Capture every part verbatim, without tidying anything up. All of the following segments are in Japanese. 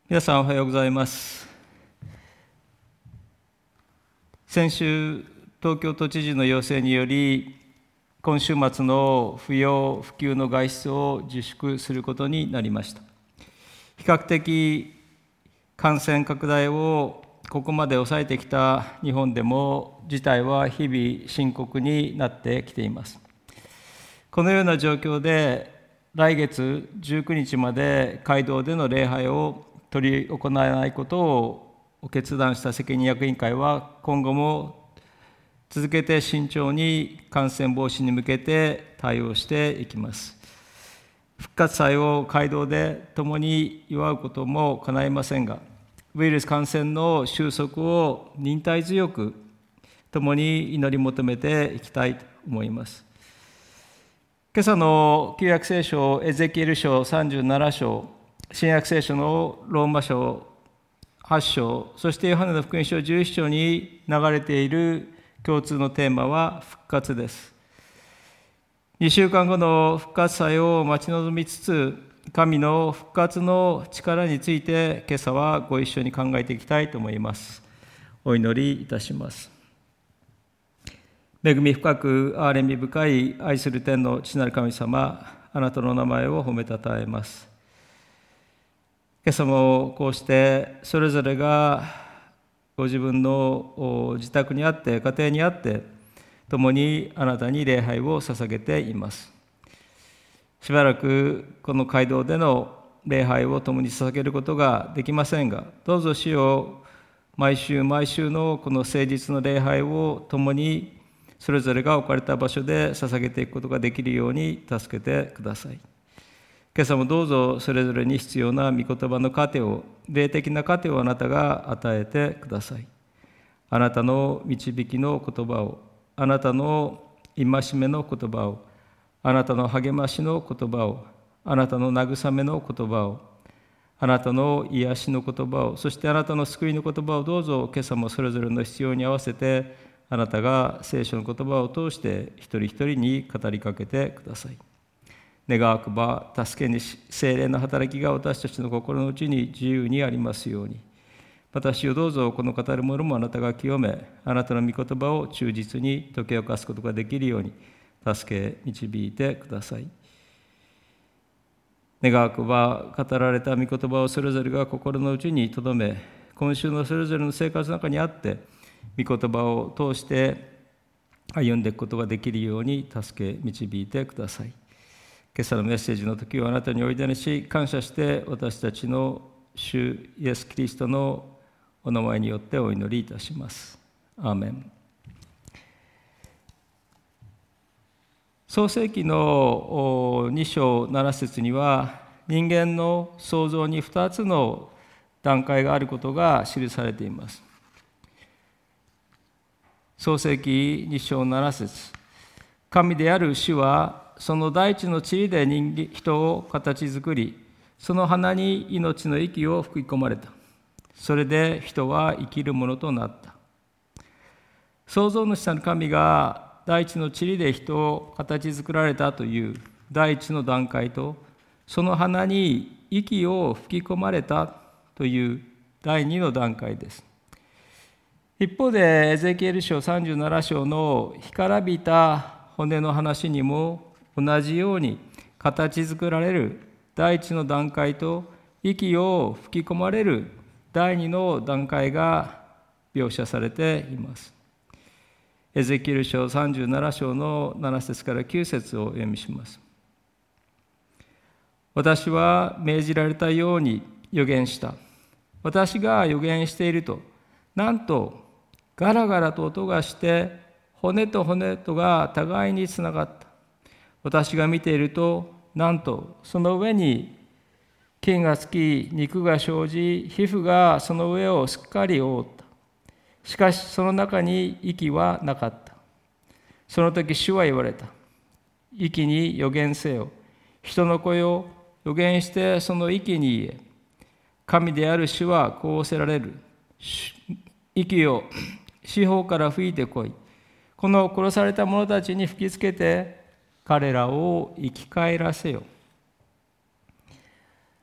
皆さんおはようございます。先週、東京都知事の要請により、今週末の不要不急の外出を自粛することになりました。比較的感染拡大をここまで抑えてきた日本でも、事態は日々深刻になってきています。このような状況で、来月じゅうくにちまで会堂での礼拝を取り行わないことを決断した責任役員会は、今後も続けて慎重に感染防止に向けて対応していきます。復活祭を会堂で共に祝うことも叶いませんが、ウイルス感染の収束を忍耐強く共に祈り求めていきたいと思います。今朝の旧約聖書エゼキエル書さんじゅうなな章、新約聖書のローマ書はち章、そしてヨハネの福音書じゅういち章に流れている共通のテーマは復活です。にしゅうかんごの復活祭を待ち望みつつ、神の復活の力について今朝はご一緒に考えていきたいと思います。お祈りいたします。恵み深く憐れみ深い愛する天の父なる神様、あなたの名前を褒めたたえます。今朝もこうしてそれぞれがご自分の自宅にあって、家庭にあって、共にあなたに礼拝を捧げています。しばらくこの会堂での礼拝を共に捧げることができませんが、どうぞ主よ、毎週毎週のこの誠実の礼拝を共にそれぞれが置かれた場所で捧げていくことができるように助けてください。今朝もどうぞそれぞれに必要な御言葉の糧を、霊的な糧をあなたが与えてください。あなたの導きの言葉を、あなたの戒めの言葉を、あなたの励ましの言葉を、あなたの慰めの言葉を、あなたの癒しの言葉を、そしてあなたの救いの言葉をどうぞ今朝もそれぞれの必要に合わせて、あなたが聖書の言葉を通して一人一人に語りかけてください。願わくば助けに聖霊の働きが私たちの心の内に自由にありますように。私をどうぞこの語るものもあなたが清め、あなたの御言葉を忠実に解き明かすことができるように助け導いてください。願わくば語られた御言葉をそれぞれが心の内に留め、今週のそれぞれの生活の中にあって御言葉を通して歩んでいくことができるように助け導いてください。今朝のメッセージの時をあなたにおいでにし、感謝して私たちの主イエス・キリストのお名前によってお祈りいたします。アーメン。創世記のに章なな節には、人間の創造にふたつの段階があることが記されています。創世記に章なな節、神である主はその大地の塵で人間人を形作り、その花に命の息を吹き込まれた。それで人は生きるものとなった。創造主なる神が大地の塵で人を形作られたという第一の段階と、その花に息を吹き込まれたという第二の段階です。一方でエゼキエル書さんじゅうなな章の干からびた骨の話にも同じように形作られる第一の段階と息を吹き込まれる第二の段階が描写されています。エゼキエル書さんじゅうなな章のなな節からきゅう節をお読みします。私は命じられたように預言した。私が預言していると、なんとガラガラと音がして骨と骨とが互いにつながった。私が見ていると、なんとその上に筋がつき、肉が生じ、皮膚がその上をすっかり覆った。しかしその中に息はなかった。その時主は言われた。息に預言せよ。人の声を預言してその息に言え。神である主はこうおせられる。息を四方から吹いてこい。この殺された者たちに吹きつけて彼らを生き返らせよ。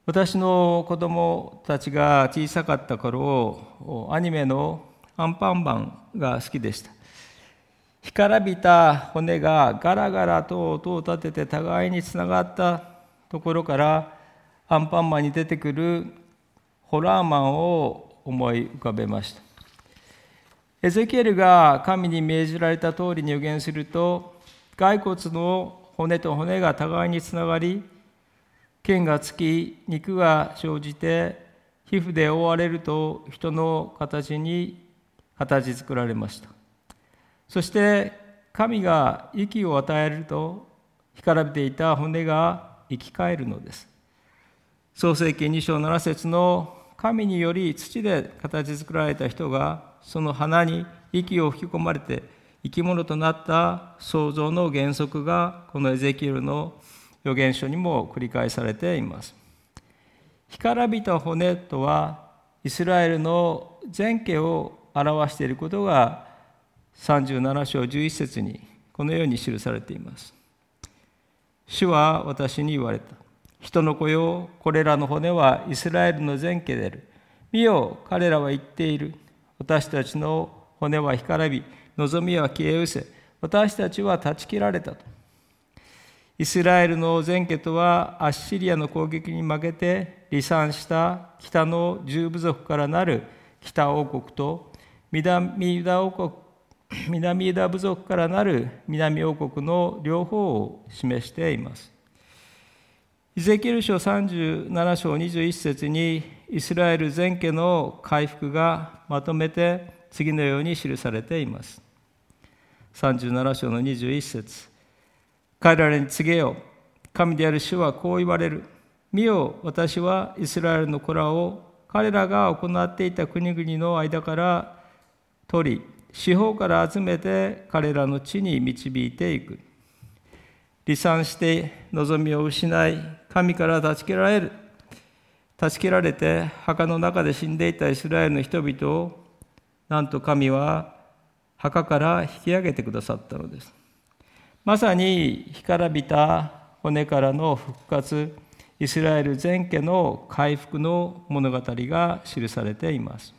私の子供たちが小さかった頃、アニメのアンパンマンが好きでした。干からびた骨がガラガラと音を立てて互いにつながったところからアンパンマンに出てくるホラーマンを思い浮かべました。エゼキエルが神に命じられた通りに予言すると、骸骨の骨と骨が互いにつながり、腱がつき、肉が生じて、皮膚で覆われると人の形に形作られました。そして神が息を与えると、干からびていた骨が生き返るのです。創世記に章なな節の神により土で形作られた人がその花に息を吹き込まれて生き物となった創造の原則がこのエゼキエルの預言書にも繰り返されています。干からびた骨とはイスラエルの全家を表していることがさんじゅうなな章じゅういち節にこのように記されています。主は私に言われた。人の子よ、これらの骨はイスラエルの全家である。見よ、彼らは言っている。私たちの骨は干からび、望みは消え失せ、私たちは断ち切られたと。イスラエルの全家とはアッシリアの攻撃に負けて離散した北の十部族からなる北王国と南ユダ王国、南ユダ部族からなる南王国の両方を示しています。エゼキエル書さんじゅうなな章にじゅういち節にイスラエル全家の回復がまとめて次のように記されています。さんじゅうなな章のにじゅういち節、彼らに告げよ、神である主はこう言われる。見よ、私はイスラエルの子らを彼らが行っていた国々の間から取り、四方から集めて彼らの地に導いていく。離散して望みを失い、神から断ち切られる。断ち切られて墓の中で死んでいたイスラエルの人々を、なんと神は墓から引き上げてくださったのです。まさに干からびた骨からの復活、イスラエル全家の回復の物語が記されています。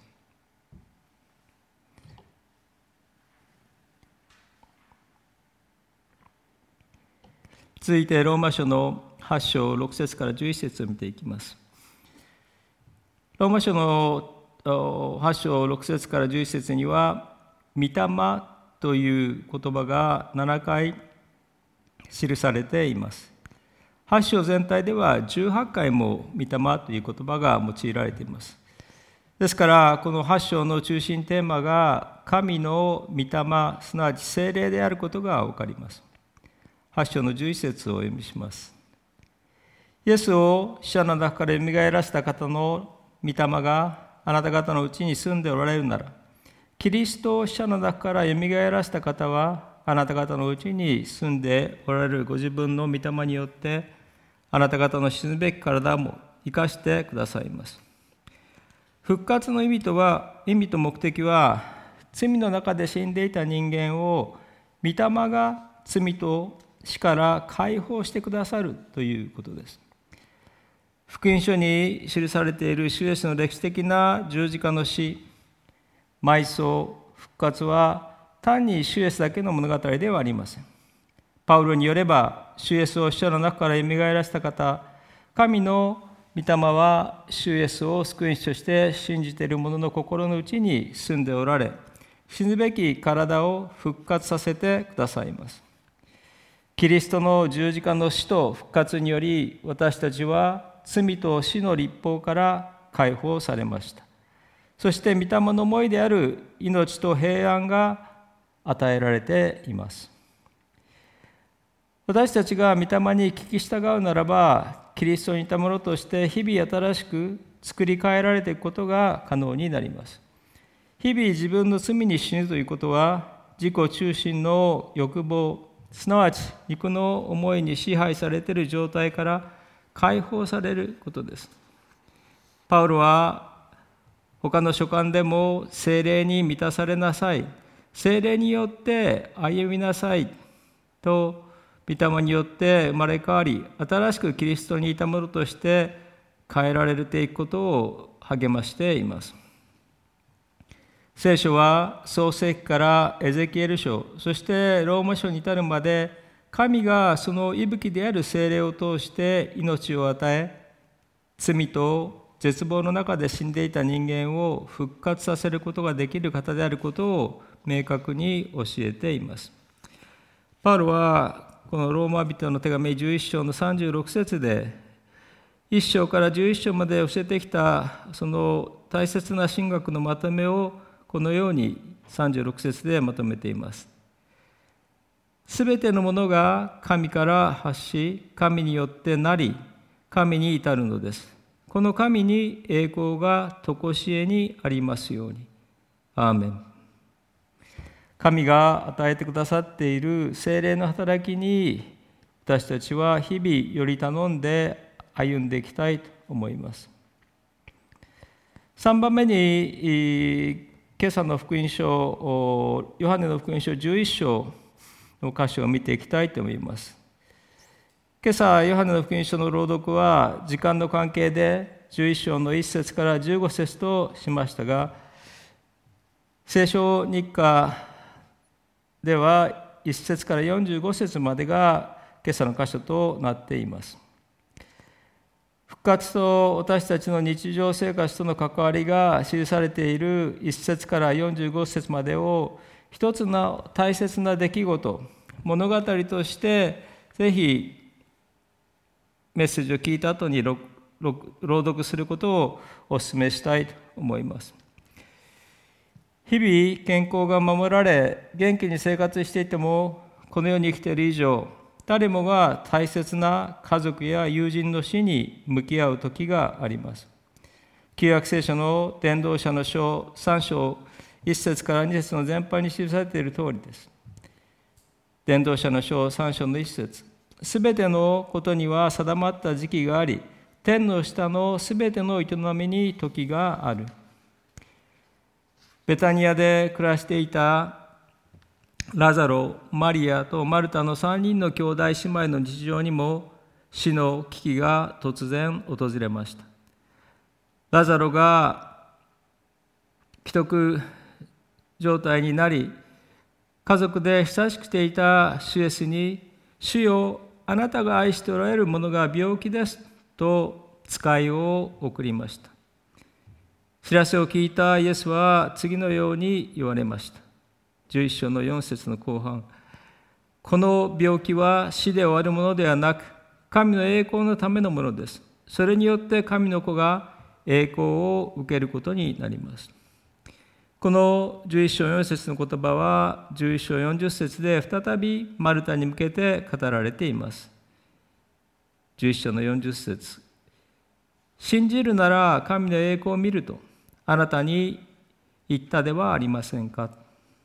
続いてローマ書のはち章ろく節からじゅういち節を見ていきます。ローマ書のはち章ろく節からじゅういち節には、御霊という言葉がなな回記されています。はち章全体ではじゅうはち回も御霊という言葉が用いられています。ですからこのはち章の中心テーマが神の御霊、すなわち聖霊であることが分かります。はち章のじゅういち節をお読みします。イエスを死者の中からよみがえらせた方の御霊があなた方のうちに住んでおられるなら、キリストを死者の中からよみがえらせた方はあなた方のうちに住んでおられるご自分の御霊によってあなた方の死ぬべき体も生かしてくださいます。復活の意味とは、意味と目的は、罪の中で死んでいた人間を御霊が罪と死から解放してくださるということです。福音書に記されている主イエスの歴史的な十字架の死、埋葬、復活は単に主イエスだけの物語ではありません。パウロによれば、主イエスを死者の中からよみがえらせた方、神の御霊は主イエスを救い主として信じている者の心の内に住んでおられ、死ぬべき体を復活させてくださいます。キリストの十字架の死と復活により、私たちは罪と死の律法から解放されました。そして御霊の思いである命と平安が与えられています。私たちが御霊に聞き従うならば、キリストに似たものとして日々新しく作り変えられていくことが可能になります。日々自分の罪に死ぬということは、自己中心の欲望、すなわち肉の思いに支配されている状態から解放されることです。パウロは他の書簡でも、聖霊に満たされなさい、聖霊によって歩みなさいと、御霊によって生まれ変わり、新しくキリストにいたものとして変えられていくことを励ましています。聖書は創世記からエゼキエル書、そしてローマ書に至るまで、神がその息吹である聖霊を通して命を与え、罪と絶望の中で死んでいた人間を復活させることができる方であることを明確に教えています。パウロはこのローマ人の手紙じゅういっ章のさんじゅうろく節で、いっ章からじゅういっ章まで教えてきたその大切な神学のまとめをこのようにさんじゅうろく節でまとめています。すべてのものが神から発し、神によってなり、神に至るのです。この神に栄光が常しえにありますように。アーメン。神が与えてくださっている聖霊の働きに、私たちは日々より頼んで歩んでいきたいと思います。さんばんめに、今朝の福音書、ヨハネの福音書じゅういっ章の箇所を見ていきたいと思います。今朝、ヨハネの福音書の朗読は、時間の関係でじゅういっ章のいっ節からじゅうご節としましたが、聖書日課ではいっ節からよんじゅうご節までが今朝の箇所となっています。復活と私たちの日常生活との関わりが記されているいっ節からよんじゅうご節までを一つの大切な出来事、物語としてぜひメッセージを聞いた後に朗読することをお勧めしたいと思います。日々健康が守られ元気に生活していても、この世に生きている以上、誰もが大切な家族や友人の死に向き合う時があります。旧約聖書の伝道者の書さん章いっ節からに節の前半に記されている通りです。伝道者の書さん章のいっ節、すべてのことには定まった時期があり、天の下のすべての営みに時がある。ベタニアで暮らしていたラザロ、マリアとマルタのさんにんの兄弟姉妹の日常にも死の危機が突然訪れました。ラザロが危篤状態になり、家族で親しくしていた主イエスに、主よ、あなたが愛しておられるものが病気ですと使いを送りました。知らせを聞いたイエスは次のように言われました。じゅういっ章のよん節の後半、この病気は死で終わるものではなく、神の栄光のためのものです。それによって神の子が栄光を受けることになります。このじゅういっ章よん節の言葉はじゅういっ章よんじゅう節で再びマルタに向けて語られています。じゅういっ章のよんじゅう節、信じるなら神の栄光を見るとあなたに言ったではありませんか。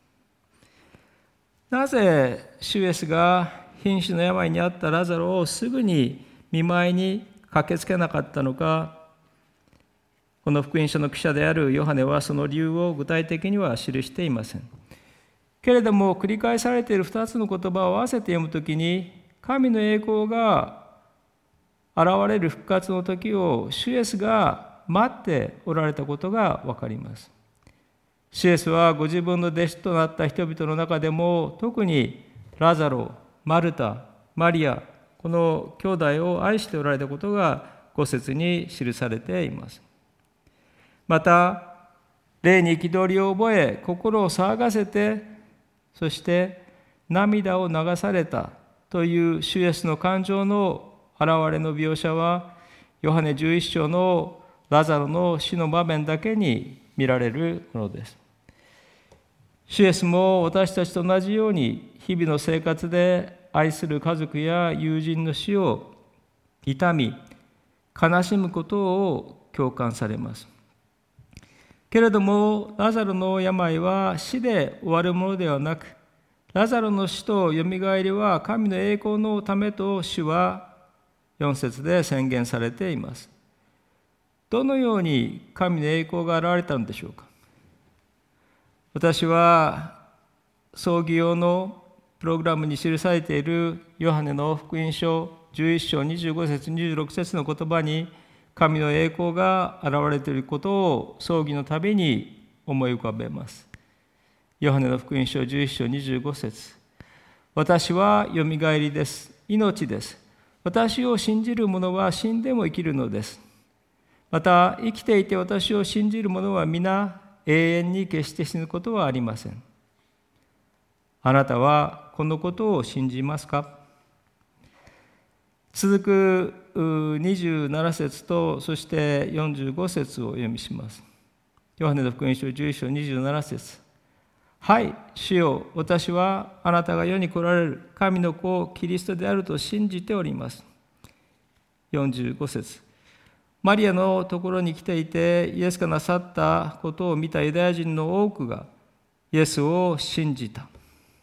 なぜ主イエスが瀕死の病にあったラザロをすぐに見舞いに駆けつけなかったのか、この福音書の記者であるヨハネはその理由を具体的には記していません。けれども繰り返されているふたつの言葉を合わせて読むときに、神の栄光が現れる復活の時を主イエスが待っておられたことがわかります。主イエスはご自分の弟子となった人々の中でも、特にラザロ、マルタ、マリア、この兄弟を愛しておられたことがご節に記されています。また、霊に憤りを覚え、心を騒がせて、そして涙を流されたという主イエスの感情の現れの描写は、ヨハネじゅういっ章のラザロの死の場面だけに見られるものです。主イエスも私たちと同じように日々の生活で愛する家族や友人の死を痛み、悲しむことを共感されます。けれどもラザロの病は死で終わるものではなく、ラザロの死とよみがえりは神の栄光のためと主はよん節で宣言されています。どのように神の栄光が現れたのでしょうか。私は葬儀用のプログラムに記されているヨハネの福音書じゅういっ章にじゅうご節にじゅうろく節の言葉に神の栄光が現れていることを葬儀のたびに思い浮かべます。ヨハネの福音書じゅういっ章にじゅうご節、私はよみがえりです。命です。私を信じる者は死んでも生きるのです。また生きていて私を信じる者は皆永遠に決して死ぬことはありません。あなたはこのことを信じますか？続くにじゅうなな節とそしてよんじゅうご節をお読みします。ヨハネの福音書じゅういっ章にじゅうなな節、はい、主よ、私はあなたが世に来られる神の子キリストであると信じております。よんじゅうご節、マリアのところに来ていてイエスがなさったことを見たユダヤ人の多くがイエスを信じた。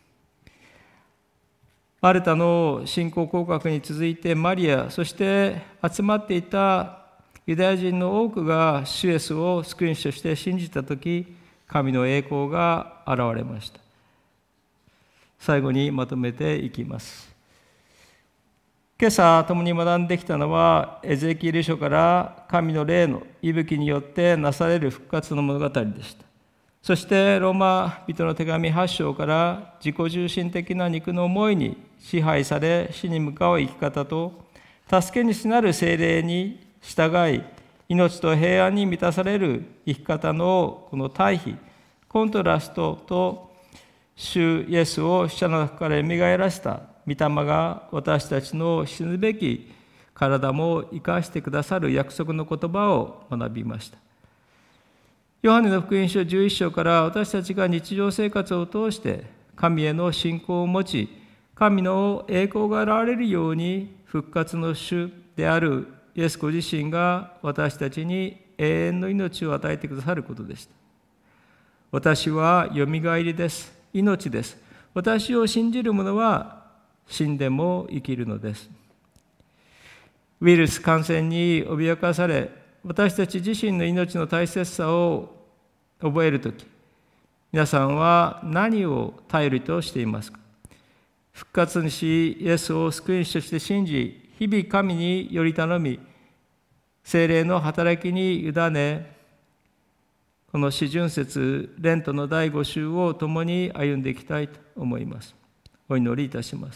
マルタの信仰告白に続いてマリア、そして集まっていたユダヤ人の多くが主イエスを救い主として信じたとき、神の栄光が現れました。最後にまとめていきます。今朝共に学んできたのはエゼキエル書から神の霊の息吹によってなされる復活の物語でした。そしてローマ人の手紙はち章から自己中心的な肉の思いに支配され死に向かう生き方と助け主なる聖霊に従い命と平安に満たされる生き方のこの対比、コントラストと主イエスを死者の中からよみがえらせた御霊が私たちの死ぬべき体も生かしてくださる約束の言葉を学びました。ヨハネの福音書じゅういっ章から私たちが日常生活を通して神への信仰を持ち、神の栄光が現れるように復活の主であるイエスご自身が私たちに永遠の命を与えてくださることでした。私はよみがえりです。命です。私を信じる者は死んでも生きるのです。ウイルス感染に脅かされ、私たち自身の命の大切さを覚えるとき、皆さんは何を頼りとしていますか？復活主イエスを救い主として信じ、日々神により頼み、聖霊の働きに委ね、この四旬節レントの第五週を共に歩んでいきたいと思います。お祈りいたします。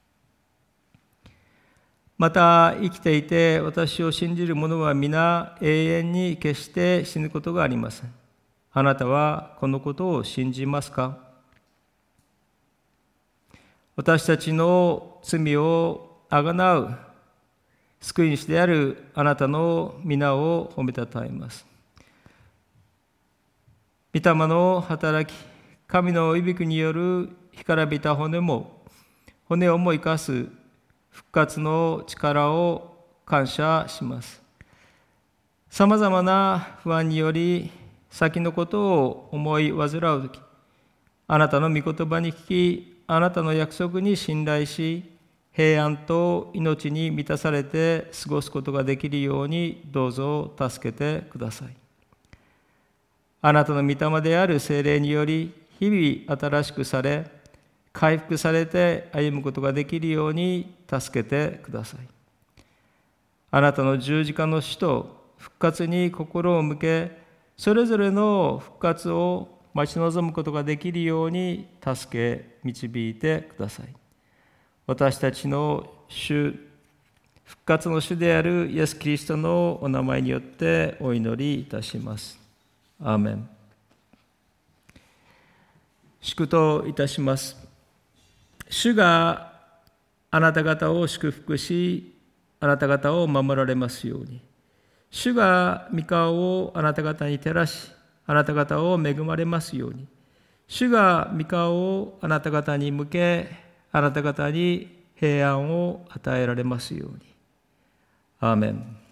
また生きていて私を信じる者は皆永遠に決して死ぬことがありません。あなたはこのことを信じますか？私たちの罪をあがなう救い主であるあなたの皆を褒めたたえます。御霊の働き、神の息吹による干からびた骨も骨をも生かす復活の力を感謝します。さまざまな不安により先のことを思い煩うとき、あなたの御言葉に聞き、あなたの約束に信頼し、平安と命に満たされて過ごすことができるようにどうぞ助けてください。あなたの御霊である聖霊により日々新しくされ、回復されて歩むことができるように助けてください。あなたの十字架の死と復活に心を向け、それぞれの復活を待ち望むことができるように助け導いてください。私たちの主、復活の主であるイエス・キリストのお名前によってお祈りいたします。アーメン。祝祷いたします。主があなた方を祝福し、あなた方を守られますように。主が御顔をあなた方に照らし、あなた方を恵まれますように。主が御顔をあなた方に向け、あなた方に平安を与えられますように。アーメン。